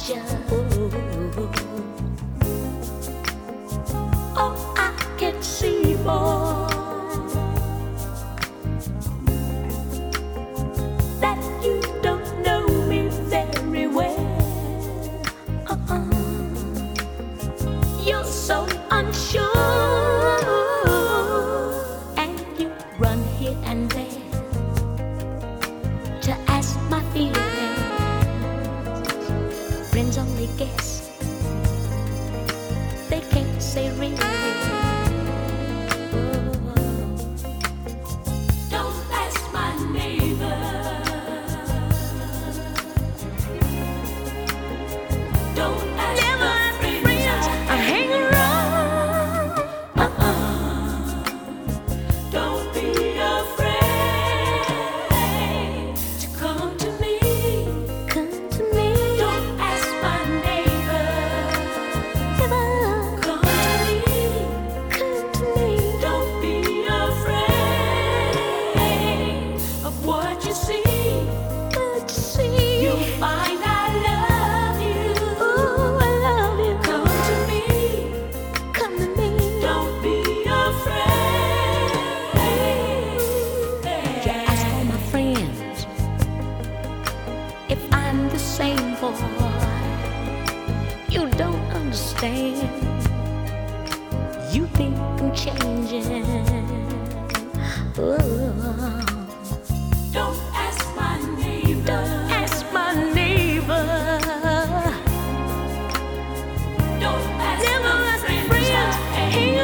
you. Oh, I can see more that you don't know me very well. You're so unsure, and you run here and there to ask my feelings. Friends only guess, they can't say really. Don't ask my neighbor. Don't ask never the friends I hang around. Don't be afraid to come to me. Come to me. Don't ask my neighbor. Never. Come to me. Come to me. Don't be afraid of what you see. What you see. You'll find I love you. Ooh, I love you. Come to me. Come to me. Don't be afraid. You ask all my friends if I'm the same boy. You don't understand. You think I'm changing. Don't ask my neighbor. Don't ask my neighbor. Don't ask never my friends I hang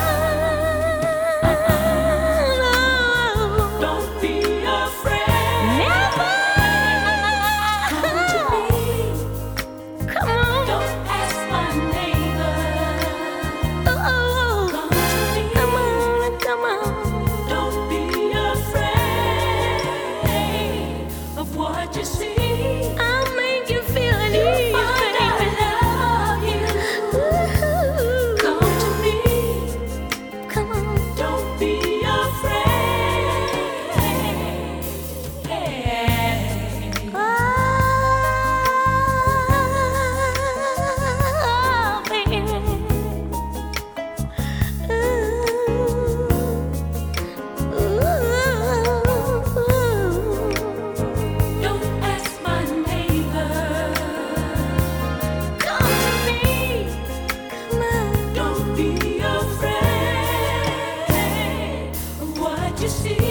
around. Don't be afraid. Never. Come to me. Come on. Don't ask my neighbor. Come to me. Come on, come on. Don't be afraid of what you see. I'll make you feel at ease, baby. I love you. Come to me. Come on. Don't be afraid. Oh, baby. Don't ask my neighbor. Come to me. Come on. Don't be afraid of what you see.